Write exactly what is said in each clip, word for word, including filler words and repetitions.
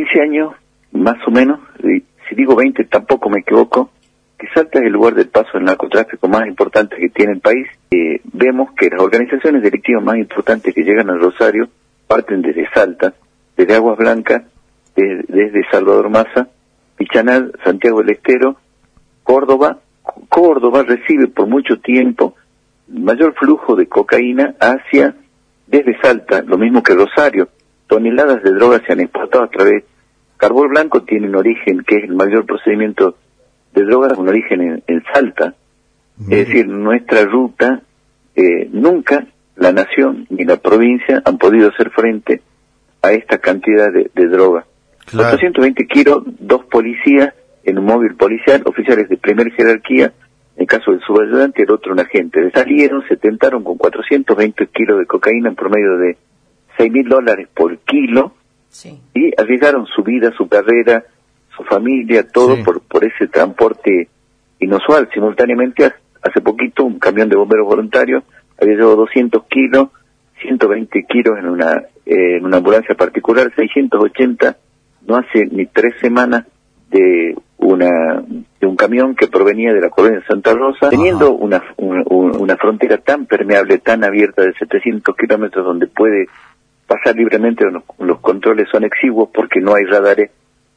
quince años, más o menos, y si digo veinte tampoco me equivoco, que Salta es el lugar del paso del narcotráfico más importante que tiene el país. Eh, vemos que las organizaciones delictivas más importantes que llegan al Rosario parten desde Salta, desde Aguas Blancas, desde, desde Salvador Maza, Pichanal, Santiago del Estero, Córdoba. Córdoba recibe por mucho tiempo mayor flujo de cocaína hacia, desde Salta, lo mismo que Rosario. Toneladas de drogas se han exportado a través. Carbol Blanco tiene un origen, que es el mayor procedimiento de drogas, un origen en, en Salta. Mm. Es decir, nuestra ruta, eh, nunca la nación ni la provincia han podido hacer frente a esta cantidad de, de droga. Claro. cuatrocientos veinte kilos, dos policías en un móvil policial, oficiales de primera jerarquía, en el caso del subayudante, el otro un agente. Salieron, se tentaron con cuatrocientos veinte kilos de cocaína en promedio de seis mil dólares por kilo, sí. Y arriesgaron su vida, su carrera, su familia, todo sí. por, por ese transporte inusual. Simultáneamente, hace poquito, un camión de bomberos voluntarios había llevado doscientos kilos, ciento veinte kilos en una, eh, en una ambulancia particular, seiscientos ochenta, no hace ni tres semanas, de una de un camión que provenía de la colonia de Santa Rosa, teniendo una, una, una frontera tan permeable, tan abierta de setecientos kilómetros, donde puede pasar libremente. Los, los controles son exiguos porque no hay radares,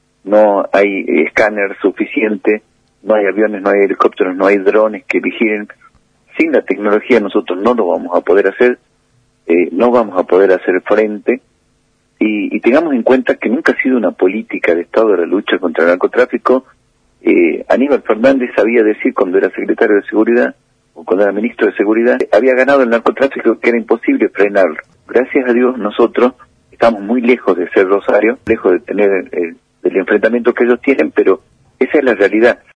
no hay escáner suficiente, no hay aviones, no hay helicópteros, no hay drones que vigilen. Sin la tecnología nosotros no lo vamos a poder hacer, eh, no vamos a poder hacer frente. Y, y tengamos en cuenta que nunca ha sido una política de Estado de la lucha contra el narcotráfico. Eh, Aníbal Fernández sabía decir, cuando era secretario de Seguridad, o cuando era ministro de Seguridad, había ganado el narcotráfico, que era imposible frenarlo. Gracias a Dios nosotros estamos muy lejos de ser Rosario, lejos de tener el, el, el enfrentamiento que ellos tienen, pero esa es la realidad.